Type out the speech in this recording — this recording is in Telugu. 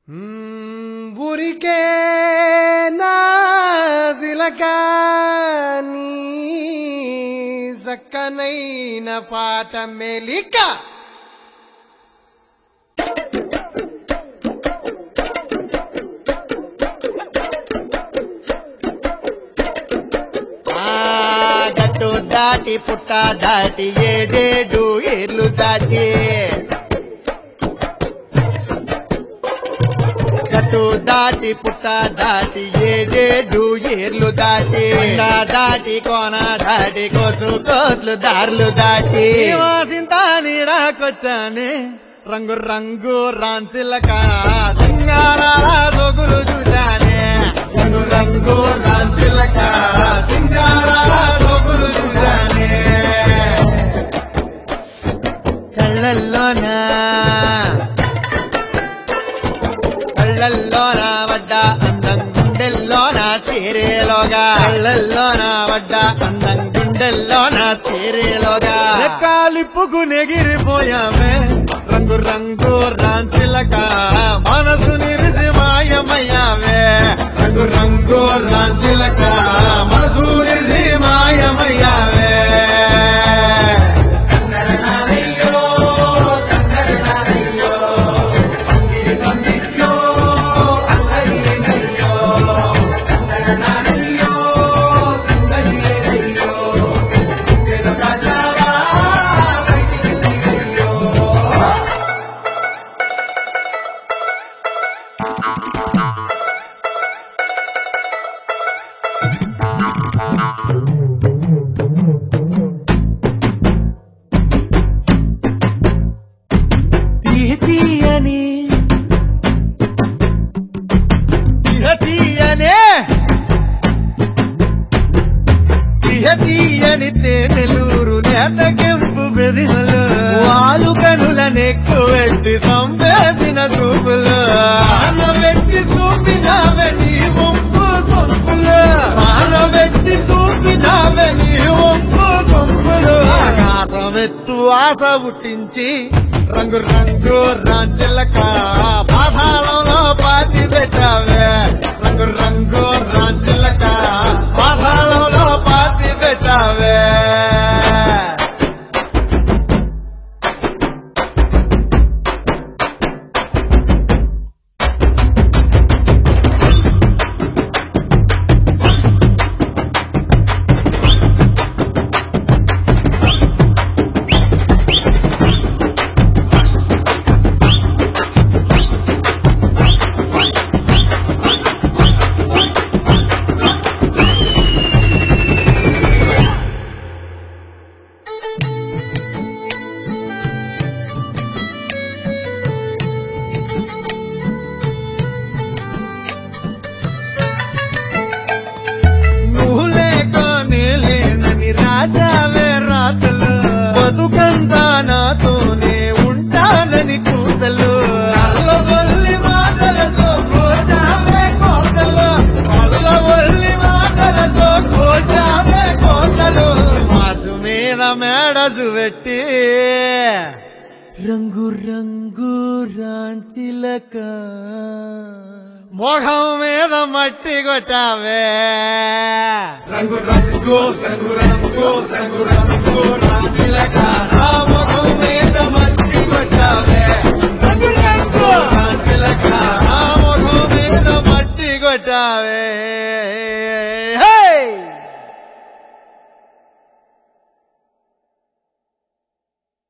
ఊరికే నాజిలకా నీ సక్కనైన పాట మెలిక గట్టు దాటి పుట్ట దాటి ఏడేడు ఏర్లు దాటి గట్టు దాటి పుట్ట దాటి ఏడేడు ఏర్లు దాటి దాటి కోన దాటి కోసు కోసులు దారులు దాటి వాసింత నీడాకొచ్చానే రంగు రంగు రాన్సిలక సింగారాల సొగులు చూశానే రంగు రంగు రాన్సిలక సింగారాల సొగులు చూశానే కళ్ళల్లోనా వడ్డ అందం గుండెల్లోన సీరేలోగా కళ్ళల్లోన వడ్డ అందం గుండెల్లోన సీరేలోగా కాలిప్పుకు నెగిరిపోయామే రంగు రంగు రాన్సిలక మనసు నిరిసి మాయమయ్యావే రంగు రంగు రాన్సిలక మనసు నిరిసి మాయమయ్యావే తీయని తేనెలూరు నేత కెంపు బెదిమలు వాలు కనుల నెక్కువెట్టి సంపేసిన చూపులు ఆనబెట్టి చూపినావే నీ వంపు సొంపులు ఆనబెట్టి చూపినావే నీ వంపు సొంపులు ఆకాశమెత్తు ఆశ పుట్టించి రంగు రంగు రాంచిలక పాతాళంలో పాతి పెట్టావే రంగు రంగు రాంచిలక పాతాళంలో పాతి పెట్టావే రాజావే రాతలు బతుకంతా నాతోనే ఉంటానని కూతలు అల్లవల్లి మాటలతో కోశావే కోటలు అల్లవల్లి మాటలతో కోశావే కోటలు మాసు మీద మేడసు పెట్టి రంగు రంగు రాంచిలక మొహం మీద మట్టి కొట్టావే రంగు రంగు రంగు రంగు రంగు రంగు రాన్సిలక మొహం మీద మట్టి కొట్టావే రంగు రంగు రాన్సిలక మొహం మీద మట్టి కొట్టావే